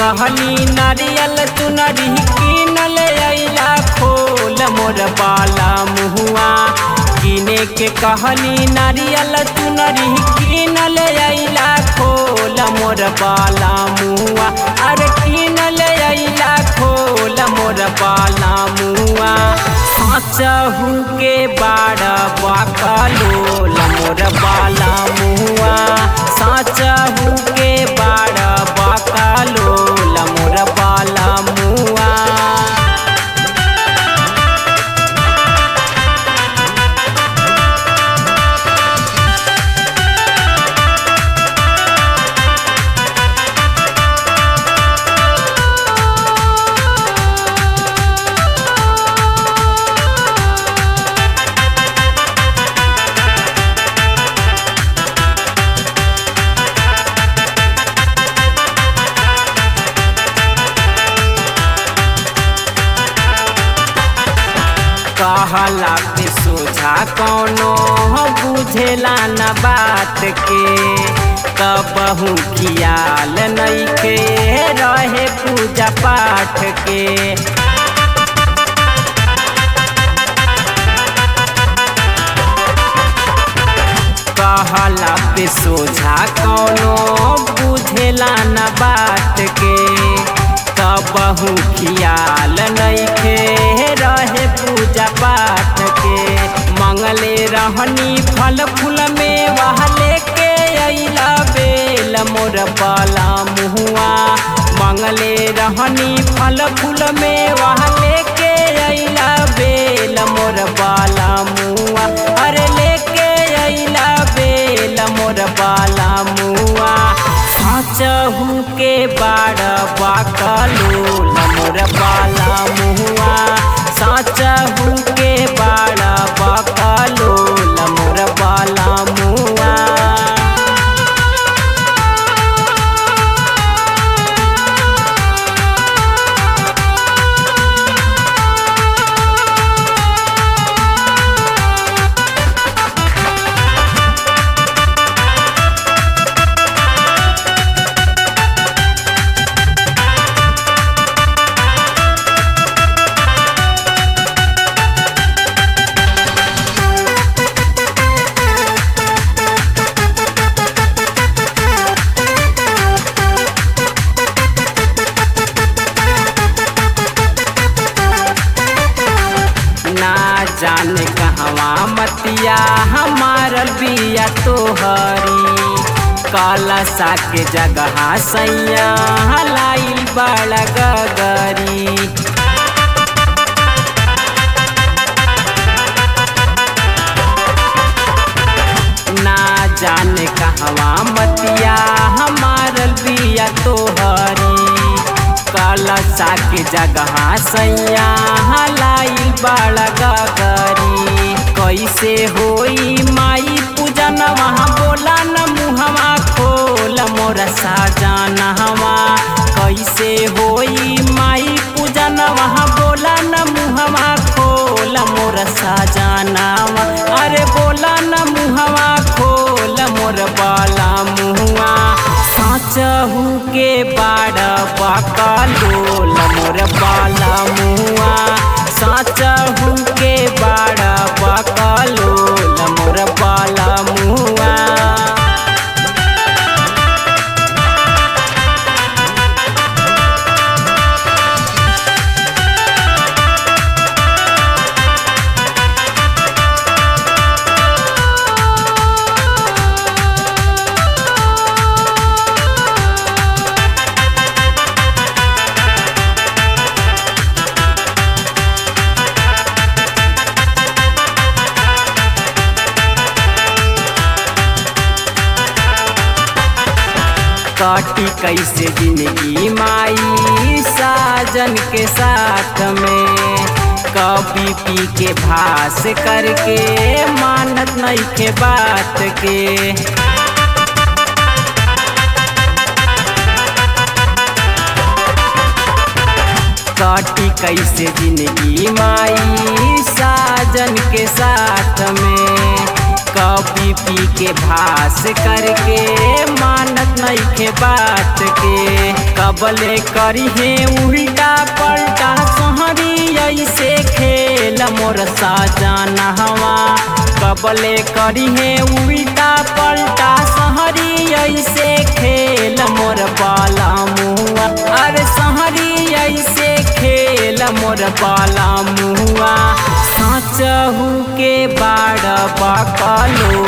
कहली नारियल चुनरी किनल अइला खोल मोर बाला मुहुआ। किने के कहली नारियल चुनरी किनल अइला खोल मोर बाला मुहुआ। अरे किनल अइला खोल मोर बाला मुहुआ। साचहु के बाड़ा बाकलोल मोर बाला मुहुआ। साचहु के बाड़ा बाकलोल मोर बाला मुहुआ। कहला पे सोझा कौनो बुझेला न बात के। कबहू खियाल नइखे रहे पूजा पाठ के। कहला पे सोझा कौनो बुझेला न बात के। कबहू खियाल नइखे रहे पूजा पाठ के। मंगले रहनी फल फूल में वह लेके अइला बेल मोर बाला मुहुआ। मंगले रहनी फल फूल में वह लेके अइला बेल मोर बाला मुहुआ। अरे लेके अइला बेल मोर बाला मुहुआ। साचहु के बाड़ा बाकलोल मोर बाला मुहुआ। साचहु के बाड़ा बाकलोल मोर बाला मुहुआ। जाने कहवा मतिया हमार बिया तोहरी। कलशा के जगह सैया लाइल बड़ा गगरी। ना जाने कहवा मतिया हमार बिया तोहरी। कलशा के जगह सैया लाइल बड़ा गगरी। कैसे होई माई पूजन वहाँ बोला न मुहवा खोल मोर साजनवा। कैसे होई माई पूजन वहाँ बोला न मुहवा खोल मोर साजनवा। अरे बोला न मुहवा खोल मोर बाला मुहुआ। साचहु के बाड़ा बाकलोल मोर बाला मुहुआ। साचहु के बाड़ा बाकलोल मोर बाला मुहुआ। काटी कैसे जिंदगी माई साजन के साथ में। कभी पी के भास करके मानत नहीं के बात के। काटी कैसे जिंदगी माई साजन के साथ में। कभी पी के भास करके मानत नइखे बात के। कबले करी है उल्टा पलटा सहरी ऐसे खेल मोर साजनवा। कबले करी है उल्टा पलटा सहरी ऐसे खेल मोर बाला मुआ। अरे सहरी ऐसे खेल मोर बाला मुआ। साचहू के बाड़ बकलो